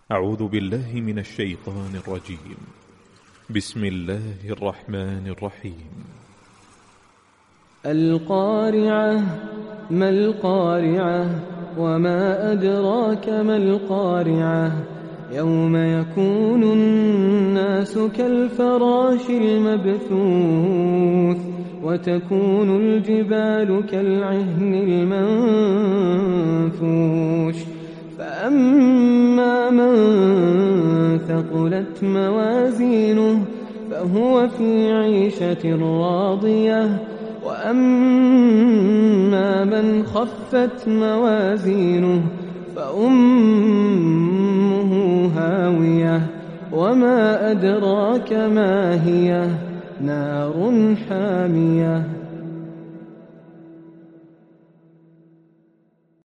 أعوذ بالله من الشيطان الرجيم. بسم الله الرحمن الرحيم. القارعة. ما القارعة؟ وما أدراك ما القارعة؟ يوم يكون الناس كالفراش المبثوث وتكون الجبال كالعهن المنفوش فأما من ثقلت موازينه فهو في عيشة راضية وأما من خفت موازينه فأمه هاوية وما أدراك ما هي نار حامية.